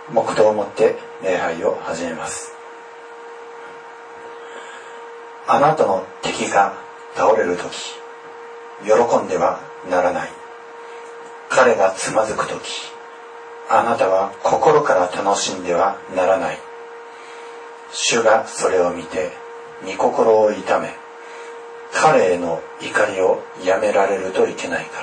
黙祷をもって礼拝を始めます。あなたの敵が倒れるとき、喜んではならない。彼がつまずくとき、あなたは心から楽しんではならない。主がそれを見て、御心を痛め、彼への怒りをやめられるといけないから。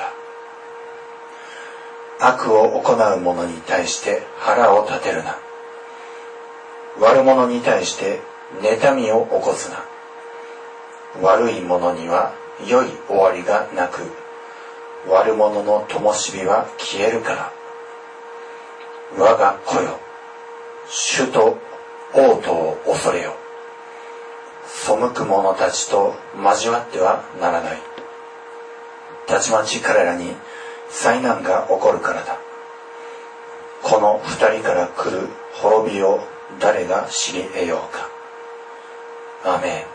悪を行う者に対して腹を立てるな。悪者に対して妬みを起こすな。悪い者には良い終わりがなく、悪者の灯火は消えるから。我が子よ、主と王都を恐れよ。背く者たちと交わってはならない。たちまち彼らに災難が起こるからだ。この二人から来る滅びを誰が知り得ようか。アーメン。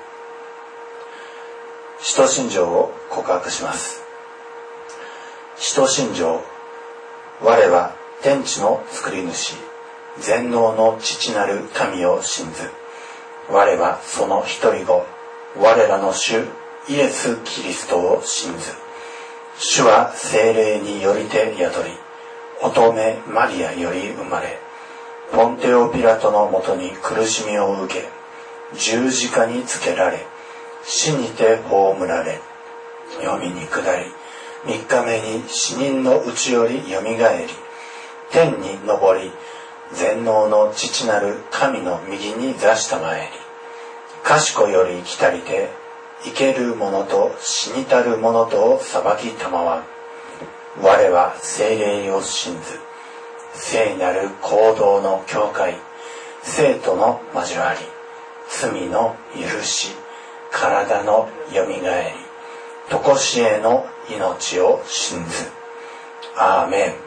使徒信条を告白します。使徒信条。我は天地の作り主、全能の父なる神を信ず。我はその一人子、我らの主イエス・キリストを信ず。主は聖霊によりて宿り、乙女マリアより生まれ、ポンテオピラトのもとに苦しみを受け、十字架につけられ、死にて葬られ、黄泉に下り、三日目に死人のうちよりよみがえり、天に昇り、全能の父なる神の右に座したまえり、賢より来たりて、生ける者と死にたる者とを裁きたまわん。我は聖霊を信ず。聖なる行動の教会、生との交わり、罪の許し、体のよみがえり、とこしえの命を信ず。アーメン。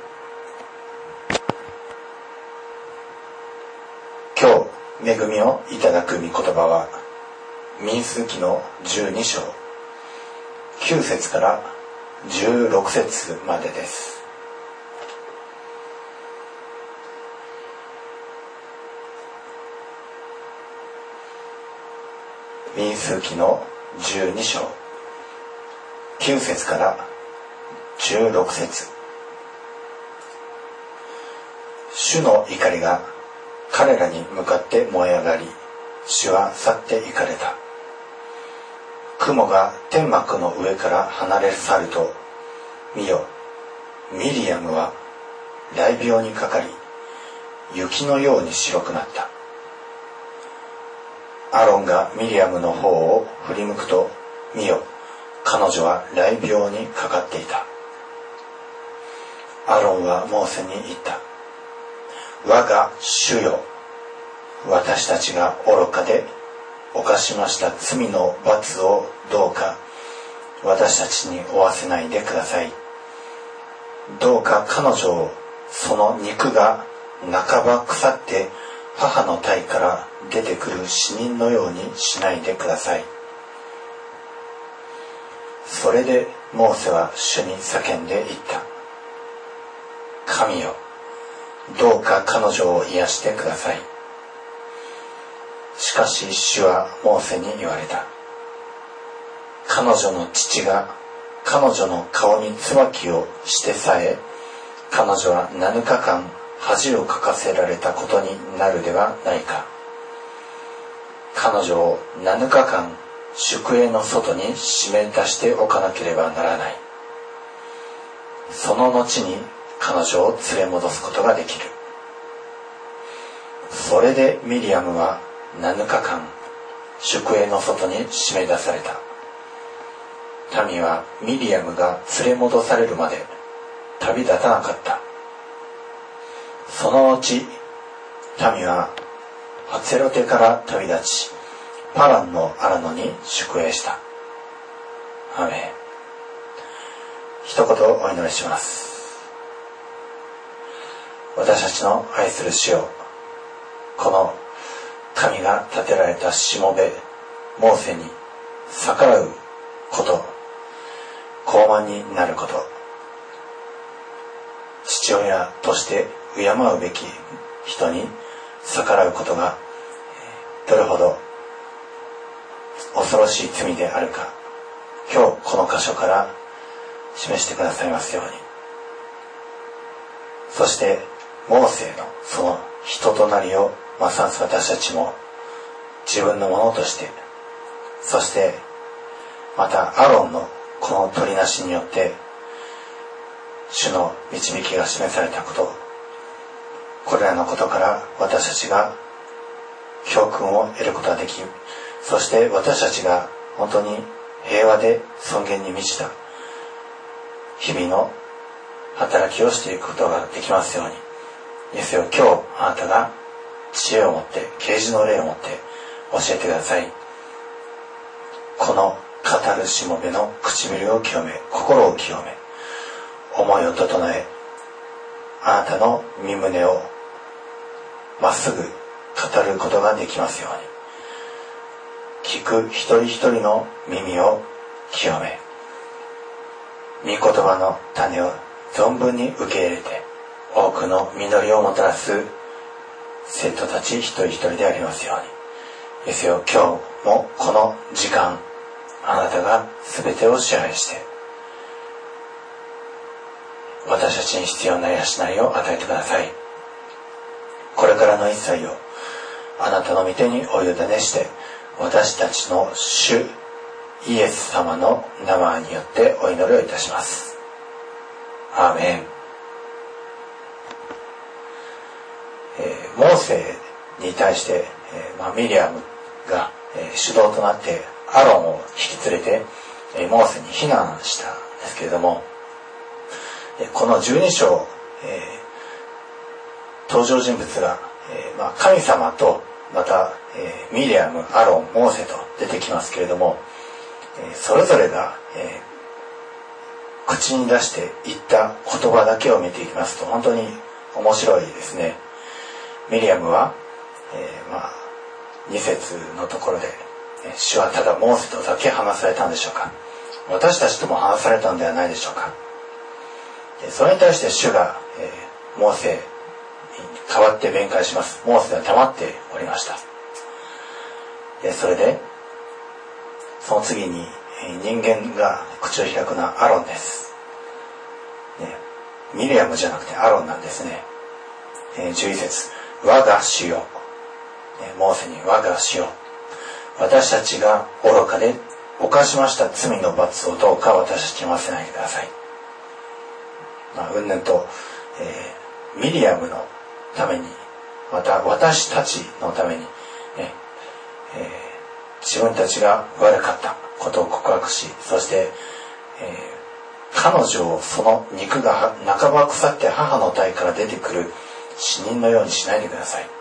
今日恵みをいただく御言葉は、民数記の12章9節から16節までです。民数記の12章9節から16節。主の怒りが彼らに向かって燃え上がり、主は去って行かれた。雲が天幕の上から離れ去ると、見よ、ミリアムは雷病にかかり、雪のように白くなった。アロンがミリアムの方を振り向くと、見よ、彼女は雷病にかかっていた。アロンはモーセに言った。我が主よ、私たちが愚かで犯しました罪の罰をどうか私たちに負わせないでください。どうか彼女をその肉が半ば腐って母の体から出てくる死人のようにしないでください。それでモーセは主に叫んで言った。神よ、どうか彼女を癒してください。しかし主はモーセに言われた。彼女の父が彼女の顔に椿をしてさえ、彼女は7日間恥をかかせられたことになるではないか。彼女を7日間宿営の外に締め出しておかなければならない。その後に彼女を連れ戻すことができる。それでミリアムは7日間宿営の外に締め出された。民はミリアムが連れ戻されるまで旅立たなかった。その後民はハツェロテから旅立ち、パランのアラノに宿営した。アーメン。一言お祈りします。私たちの愛する主よ、この神が立てられたしもべモーセに逆らうこと、傲慢になること、父親として敬うべき人に逆らうことがどれほど恐ろしい罪であるか、今日この箇所から示してくださいますように。そしてモーセのその人となりをますます私たちも自分のものとして、そしてまたアロンのこの取りなしによって主の導きが示されたこと、これらのことから私たちが教訓を得ることができ、そして私たちが本当に平和で尊厳に満ちた日々の働きをしていくことができますように。ですよ、今日あなたが知恵を持って、啓示の霊を持って教えてください。この語るしもべの唇を清め、心を清め、思いを整え、あなたの身胸をまっすぐ語ることができますように。聞く一人一人の耳を清め、御言葉の種を存分に受け入れて、多くの実りをもたらす生徒たち一人一人でありますように。ですよ、今日もこの時間、あなたが全てを支配して、私たちに必要な養いを与えてください。これからの一切をあなたの御手にお委ねして、私たちの主イエス様の名前によってお祈りをいたします。アーメン。モーセに対して、ミリアムが、主導となってアロンを引き連れて、モーセに非難したんですけれども、この12章、登場人物が、神様とまた、ミリアム、アロン、モーセと出てきますけれども、それぞれが、口に出して言った言葉だけを見ていきますと本当に面白いですね。ミリアムは、2節のところで、主はただモーセとだけ話されたんでしょうか、私たちとも話されたのではないでしょうか。それに対して主が、モーセに代わって弁解します。モーセは黙っておりました。それでその次に人間が口を開くのはアロンです、ミリアムじゃなくてアロンなんですね。11節、我が主よ、モーセに我が主よ、私たちが愚かで犯しました罪の罰をどうか私たちに負わせないでください。うんぬんと、ミリアムのために、また私たちのために、自分たちが悪かったことを告白し、そして、彼女をその肉が半ば腐って母の体から出てくる死人のようにしないでください。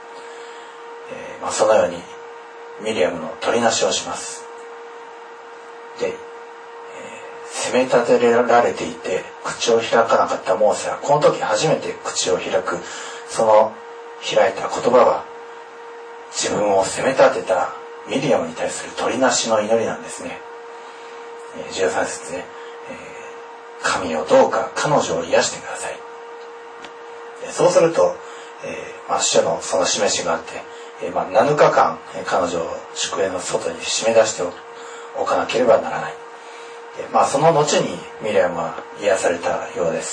そのようにミリアムの取りなしをします。で、責め立てられていて口を開かなかったモーセはこの時初めて口を開く。その開いた言葉は自分を責め立てたミリアムに対する取りなしの祈りなんですね。13節で、神よどうか彼女を癒してください。そうすると、主のその示しがあって、7日間彼女を宿営の外に締め出しておかなければならない。その後にミリアムは癒されたようです。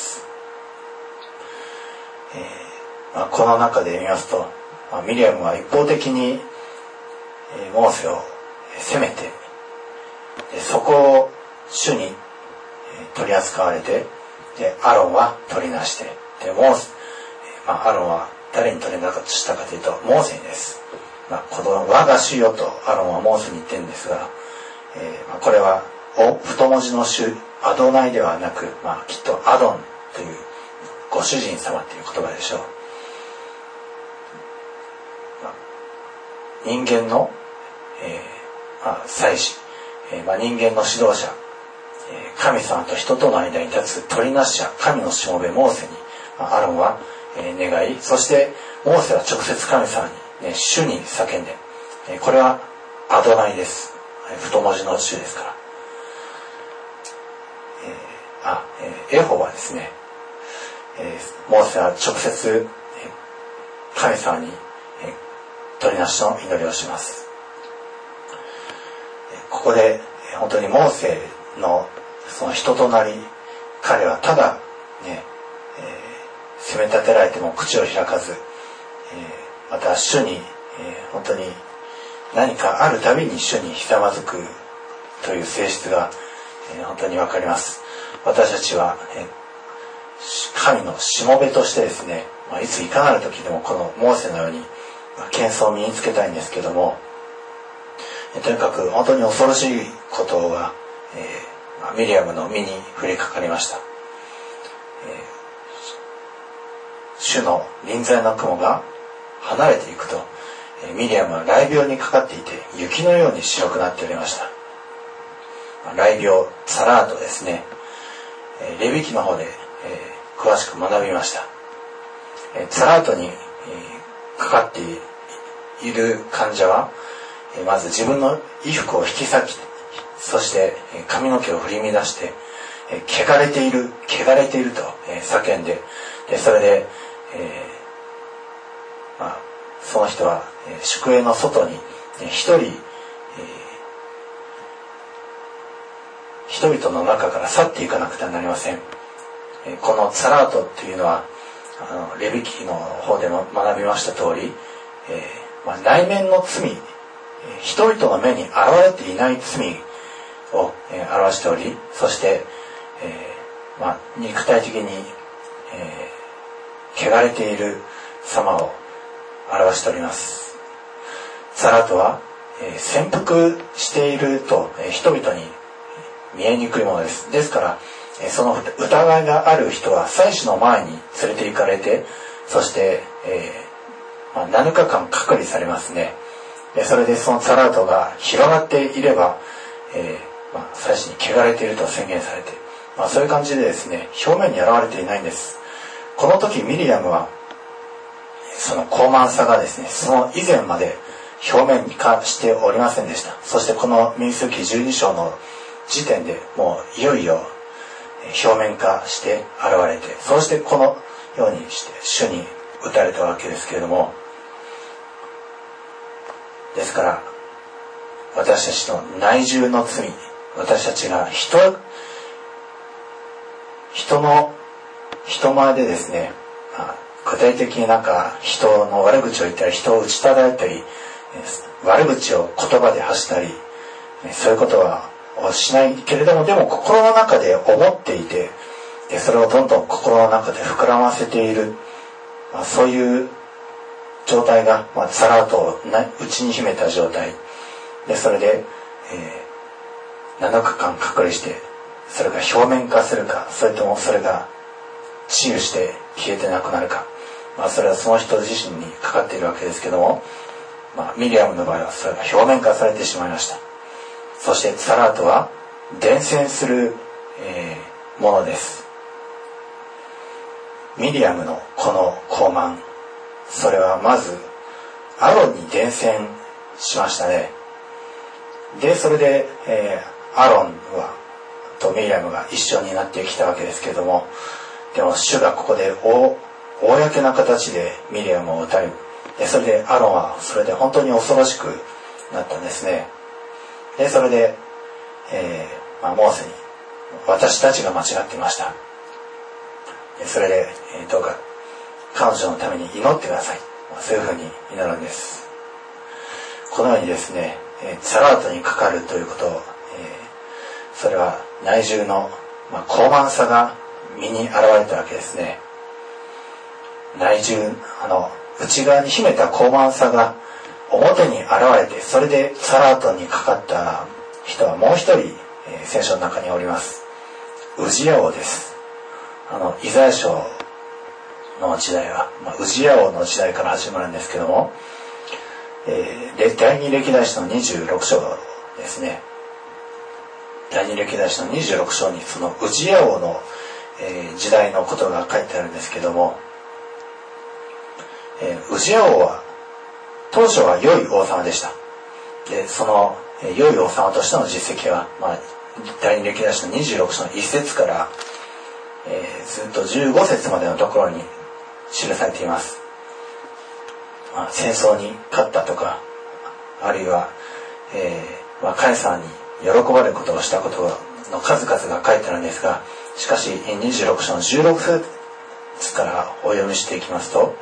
この中で見ますと、ミリアムは一方的にモーセを責めて、そこを主に取り扱われて、アロンは取りなして、アロンは誰に取りなしたかというとモーセにです。この我が主よとアロンはモーセに言ってるんですが、これは太文字の主アドナイではなく、きっとアドンというご主人様という言葉でしょう。人間の、祭司、人間の指導者、神様と人との間に立つ取りなし者、神のしもべモーセに、アロンは、願い、そしてモーセは直接神様に、主に叫んで、これはアドナイです。太文字の主ですから。エホバですね。モーセは直接、 神様に取りなしの祈りをします。ここで本当にモーセのその人となり、彼はただね、責め立てられても口を開かず、また主に、本当に何かあるたびに主にひざまずくという性質が、本当にわかります。私たちは、神のしもべとしてですね、いついかなる時でもこのモーセのように謙遜を身につけたいんですけども、とにかく本当に恐ろしいことが、ミリアムの身に降りかかりました。主の臨在の雲が離れていくと、ミリアムは雷病にかかっていて雪のように白くなっておりました。雷病、ツァラートですね。レビ記の方で、詳しく学びました。ツァラートに、かかっている患者は、まず自分の衣服を引き裂き、そして髪の毛を振り乱して、汚れていると叫んで、それで、その人は宿営の外に一人、人々の中から去っていかなくてはなりません。このツァラートというのはレビ記の方でも学びました通り、内面の罪、人々の目に現れていない罪を表しており、そして、肉体的に、汚れている様を表しております。ツァラートは、潜伏していると、人々に見えにくいものです。ですから、その疑いがある人は祭司の前に連れて行かれて、そして、7日間隔離されますね。それでそのツァラートが広がっていれば、祭司に汚れていると宣言されて、そういう感じでですね、表面に現れていないんです。この時ミリアムはその高慢さがですね、その以前まで表面化しておりませんでした。そしてこの民数記12章の時点でもういよいよ表面化して現れて、そうしてこのようにして主に打たれたわけですけれども、ですから私たちの内住の罪、私たちが人前でですね、具体的に人の悪口を言ったり、人を打ち叩いたり、悪口を言葉で発したり、そういうことはしないけれども、でも心の中で思っていて、それをどんどん心の中で膨らませている、そういう状態が、ツァラートを内に秘めた状態で、それで、7日間隔離して、それが表面化するか、それともそれが治癒して消えてなくなるか、それはその人自身にかかっているわけですけども、ミリアムの場合はそれが表面化されてしまいました。そしてツァラートは伝染する、ものです。ミリアムのこの高慢、それはまずアロンに伝染しましたね。でそれで、アロンとミリアムが一緒になってきたわけですけれども、でも主がここで公な形でミリアムを撃たれる。でそれでアロンはそれで本当に恐ろしくなったんですね。でそれで、モーセに私たちが間違っていました。でそれで、どうか彼女のために祈ってください。そういうふうに祈るんです。このようにですね、ツァラートにかかるということを、それは内住の、高慢さが身に現れたわけですね。内住、内側に秘めた高慢さが表に現れて、それでツァラートにかかった人はもう一人、聖書の中におります。ウジヤ王です。イザヤ書の時代は、ウジヤ王の時代から始まるんですけども、第二歴代史の26章ですね。第二歴代史の26章にそのウジヤ王の、時代のことが書いてあるんですけども、ウジヤ王は当初は良い王様でした。でその良い王様としての実績は、第二歴代史の26章の1節から、ずっと15節までのところに記されています。 戦争に勝ったとか、あるいは、神様に喜ばれることをしたことの数々が書いてあるんですが、しかし26章の16節からお読みしていきますと、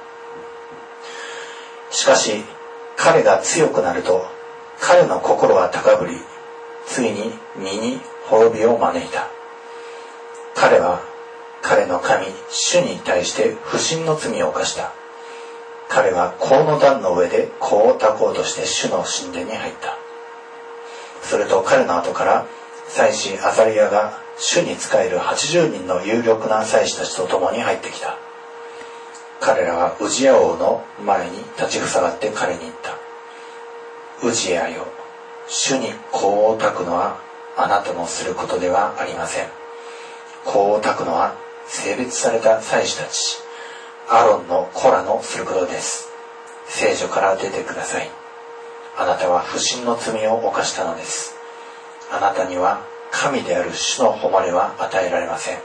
しかし彼が強くなると彼の心は高ぶり、ついに身に滅びを招いた。彼は彼の神主に対して不信の罪を犯した。彼は香の壇の上で香を焚こうとして主の神殿に入った。すると彼の後から祭司アザリアが主に仕える80人の有力な祭司たちと共に入ってきた。彼らはウジヤ王の前に立ちふさがって彼に言った。ウジヤよ、主に香を焚くのはあなたのすることではありません。香を焚くのは性別された祭司たち、アロンの子らのすることです。聖所から出てください。あなたは不信の罪を犯したのです。あなたには神である主の誉れは与えられません。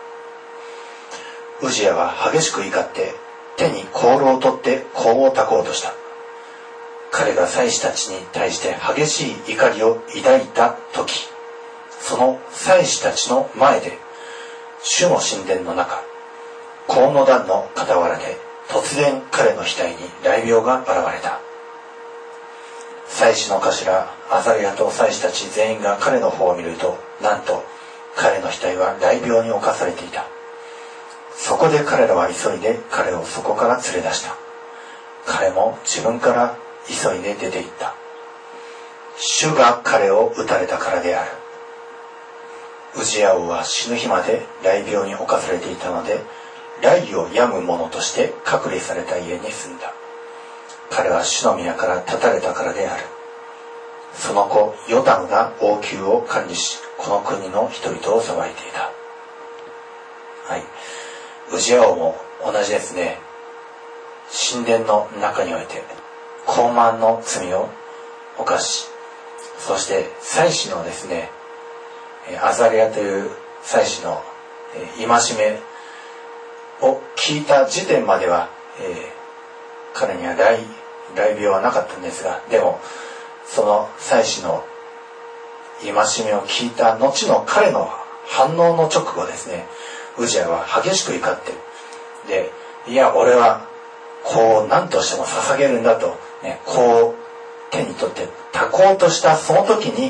ウジヤは激しく怒って手に香炉を取って香を焚こうとした。彼が祭司たちに対して激しい怒りを抱いた時、その祭司たちの前で主の神殿の中、香の壇の傍らで突然彼の額に雷病が現れた。祭司の頭アザリアと祭司たち全員が彼の方を見ると、なんと彼の額は雷病に侵されていた。そこで彼らは急いで彼をそこから連れ出した。彼も自分から急いで出て行った。主が彼を撃たれたからである。ウジヤ王は死ぬ日まで雷病に侵されていたので、雷を病む者として隔離された家に住んだ。彼は主の宮から立たれたからである。その子ヨタムが王宮を管理し、この国の人々を裁いていた。はい、ウジヤ王も同じですね。神殿の中において傲慢の罪を犯し、そして祭司のですね、アザリアという祭司の戒めを聞いた時点までは、彼には雷病はなかったんですが、でもその祭司の戒めを聞いた後の彼の反応の直後ですね、ウジヤは激しく怒って、で、いや俺はこう何としても捧げるんだと、ね、こう手に取って焚こうとしたその時に、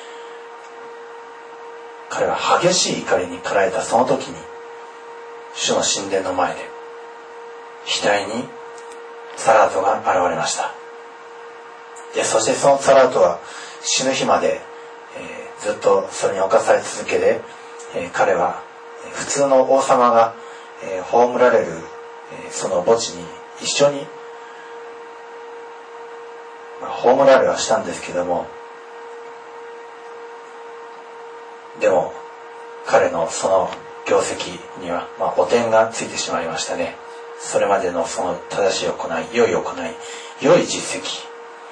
彼は激しい怒りに駆られたその時に、主の神殿の前で額にツァラートが現れました。で、そしてそのツァラートは死ぬ日まで、ずっとそれに侵され続けで、彼は普通の王様が、葬られる、その墓地に一緒に、葬られはしたんですけども、でも彼のその業績には、汚点がついてしまいましたね。それまでのその正しい行い、良い行い、良い実績、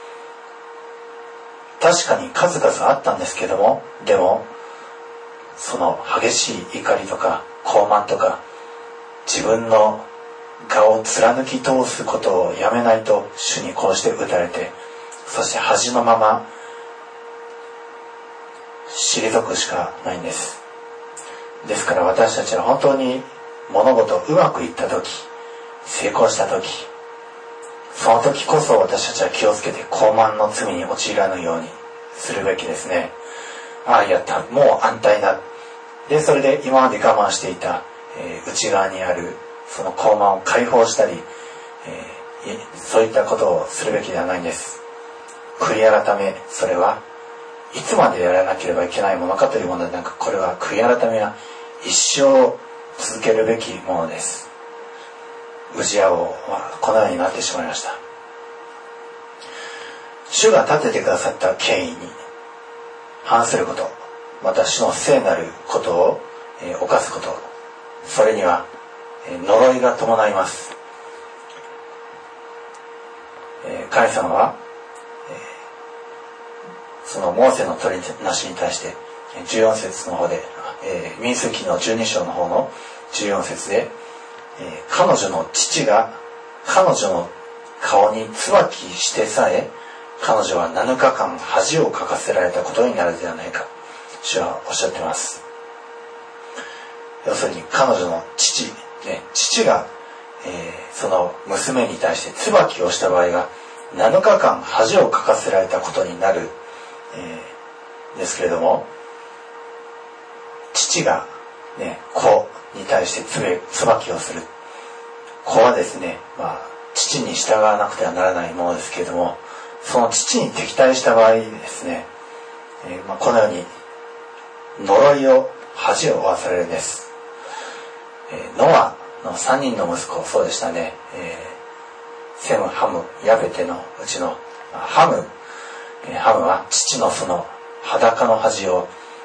確かに数々あったんですけども、でもその激しい怒りとか傲慢とか、自分の我を貫き通すことをやめないと主にこうして打たれて、そして恥のまま退くしかないんです。ですから私たちは本当に物事うまくいった時、成功した時、その時こそ私たちは気をつけて傲慢の罪に陥らぬようにするべきですね。ああ、やった、もう安泰だ。で、それで今まで我慢していた、内側にあるその傲慢を解放したり、そういったことをするべきではないんです。悔い改め、それはいつまでやらなければいけないものかというものでなく、これは悔い改めは一生続けるべきものです。ウジヤ王はこのようになってしまいました。主が立ててくださった権威に反すること、また主の聖なることを犯すこと、それには呪いが伴います。神様はそのモーセの取りなしに対して14節の方で、民数記の12章の方の14節で、彼女の父が彼女の顔に椿してさえ彼女は7日間恥をかかせられたことになるではないか、主はおっしゃっています。要するに彼女の父が、その娘に対して椿をした場合は7日間恥をかかせられたことになる、ですけれども、父が、子に対して椿をする。子はですね、父に従わなくてはならないものですけれども、その父に敵対した場合ですね、このように呪いを恥を負わされるんです。ノアの3人の息子、そうでしたね、セム、ハム、ヤベテのうちのハムは父のその裸の恥を、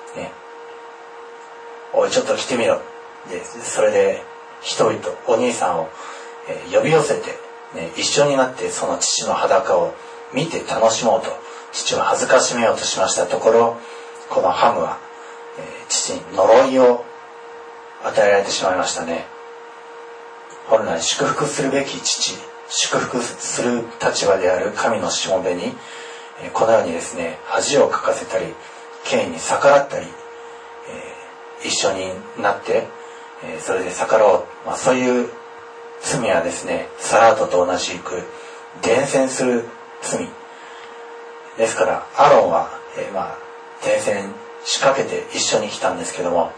おいちょっと来てみろ。でそれで人々、お兄さんを、呼び寄せて、一緒になってその父の裸を見て楽しもうと父を恥ずかしめようとしましたところ、このハムは、父に呪いを与えられてしまいましたね。本来祝福するべき父、祝福する立場である神のしもべに、このようにですね、恥をかかせたり権威に逆らったり、一緒になって、それで逆らおう、そういう罪はですね、サラートと同じく伝染する罪ですから、アロンは、伝染仕掛けて一緒に来たんですけども、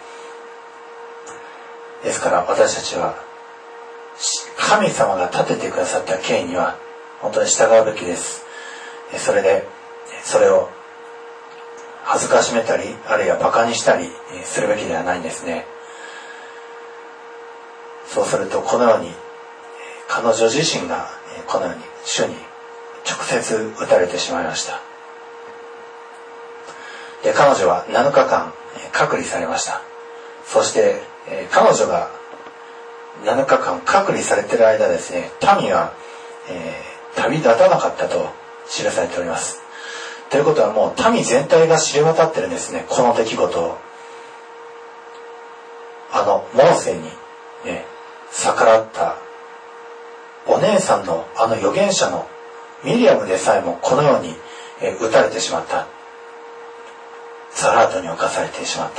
ですから私たちは神様が立ててくださった権威には本当に従うべきです。それでそれを恥ずかしめたり、あるいはバカにしたりするべきではないんですね。そうするとこのように彼女自身がこのように主に直接打たれてしまいました。で、彼女は7日間隔離されました。そして彼女が7日間隔離されている間ですね、民は、旅立たなかったと記されております。ということはもう民全体が知れ渡ってるんですね、この出来事を。モーセに、逆らったお姉さんの預言者のミリアムでさえもこのように、撃たれてしまった。サラートに侵されてしまった。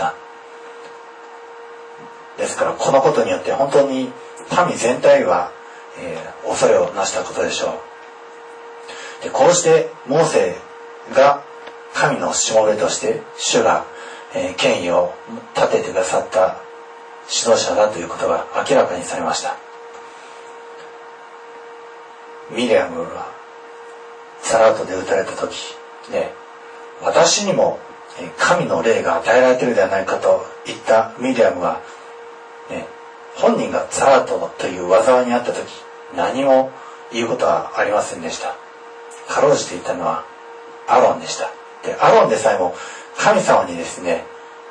ですからこのことによって本当に民全体は、恐れをなしたことでしょう。で、こうしてモーセが神のしもべとして主が、権威を立ててくださった指導者だということが明らかにされました。ミリアムはサラートで撃たれた時、私にも神の霊が与えられているではないかと言ったミリアムは、本人がサラートという災いにあった時、何も言うことはありませんでした。かろうじていたのはアロンでした。で、アロンでさえも神様にですね、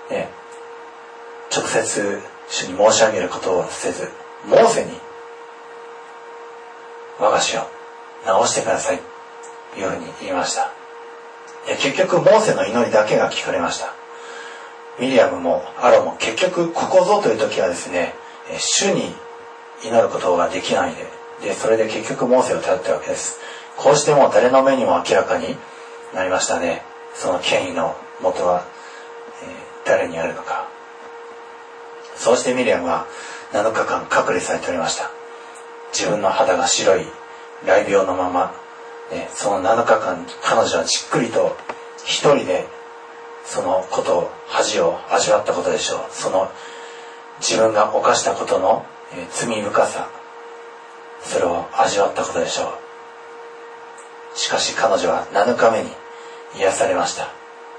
直接主に申し上げることをせず、モーセに我が主を直してくださいというふうに言いました。結局モーセの祈りだけが聞かれました。ミリアムもアロンも結局ここぞという時はですね、主に祈ることができないで、それで結局モーセを頼ったわけです。こうしてもう誰の目にも明らかになりましたね。その権威の元は、誰にあるのか。そうしてミリアムは7日間隔離されておりました。自分の肌が白い雷病のまま、その7日間彼女はじっくりと一人でそのことを恥を味わったことでしょう。その自分が犯したことの、罪深さ、それを味わったことでしょう。しかし彼女は7日目に癒されました。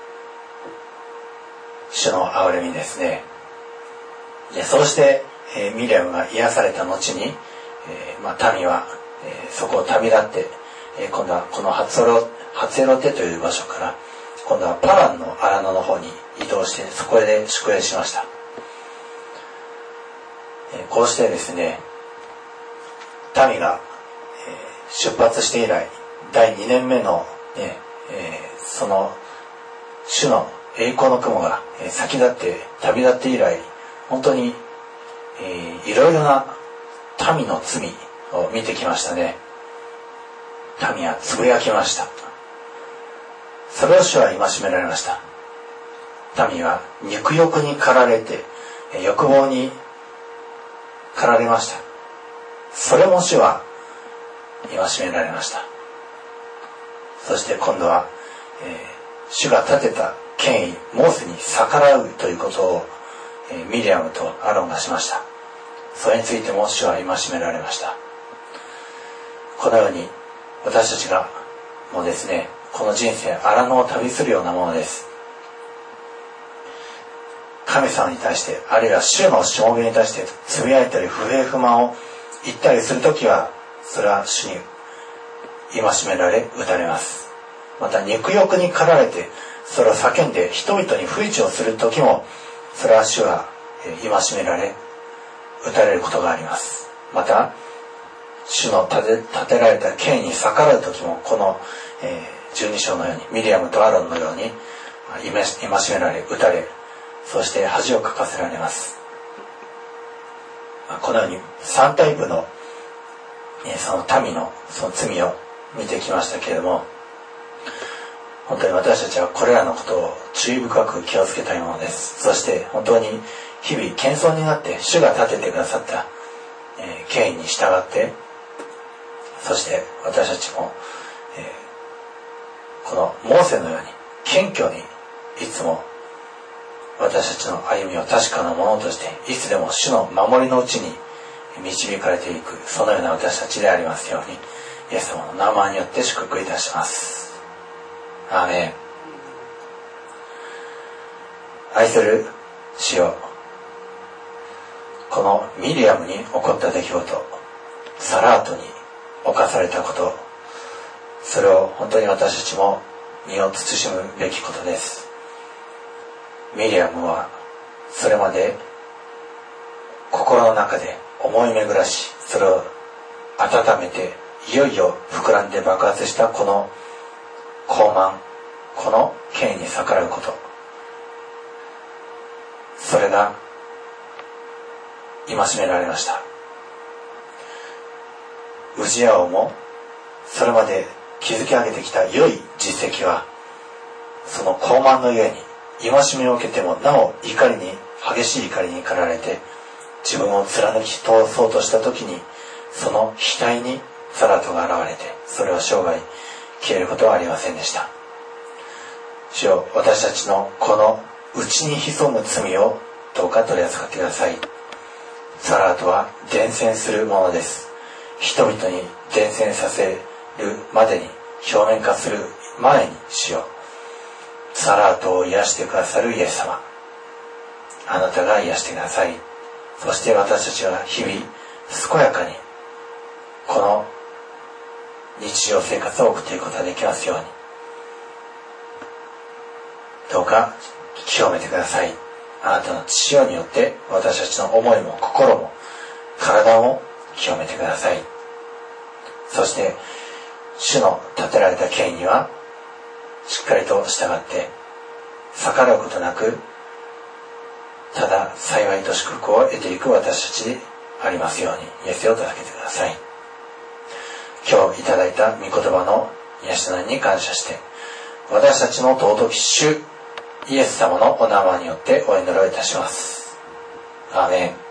主の憐れみですね。で、そうして、ミリアムが癒された後に、民は、そこを旅立って、今度はこのハツエロテという場所から今度はパランの荒野の方に移動して、そこで宿営しました。こうしてですね、民が出発して以来第2年目の、その主の栄光の雲が先立って旅立って以来、本当にいろいろな民の罪を見てきましたね。 民はつぶやきました。それを主は戒められました。民は肉欲に駆られて、欲望に駆られました。それも主は戒められました。そして今度は、主が立てた権威、モーセに逆らうということを、ミリアムとアロンがしました。それについても主は戒められました。このように私たちがもうですね、この人生荒野を旅するようなものです。神様に対して、あるいは主のしもべに対してつぶやいたり不平不満を言ったりするときは、それは主に戒められ打たれます。また肉欲に駆られてそれを叫んで人々に不意をするときも、それは主は戒められ打たれることがあります。また主の立てられた権威に逆らうときも、この、12章のようにミリアムとアロンのように戒められ打たれ、そして恥をかかせられます。このように3タイプのその民のその罪を見てきましたけれども、本当に私たちはこれらのことを注意深く気をつけたいものです。そして本当に日々謙遜になって主が立ててくださった権威に従って、そして私たちも、このモーセのように謙虚にいつも私たちの歩みを確かなものとして、いつでも主の守りのうちに導かれていく、そのような私たちでありますように、イエス様の名前によって祝福いたします。アーメン。愛する主よ、このミリアムに起こった出来事、サラートに侵されたこと、それを本当に私たちも身を慎むべきことです。ミリアムはそれまで心の中で思い巡らし、それを温めて、いよいよ膨らんで爆発したこの傲慢、この権威に逆らうこと、それが戒められました。ウジヤ王もそれまで築き上げてきた良い実績は、その傲慢のゆえに戒めを受けてもなお激しい怒りに駆られて、自分を貫き通そうとした時に、その額にサラートが現れて、それは生涯消えることはありませんでした。主よ、私たちのこの内に潜む罪をどうか取り扱ってください。サラートは伝染するものです。人々に伝染させるまでに、表面化する前に、主よ、サラートを癒してくださるイエス様、あなたが癒してください。そして私たちは日々健やかにこの日常生活を送っていくことができますように、どうか清めてください。あなたの血潮によって私たちの思いも心も体も清めてください。そして主の立てられた権威にはしっかりと従って逆らうことなく、ただ幸いと祝福を得ていく私たちでありますように、イエスを助けてください。今日いただいた御言葉の癒しのに感謝して、私たちの尊き主イエス様のお名前によってお祈りをいたします。アーメン。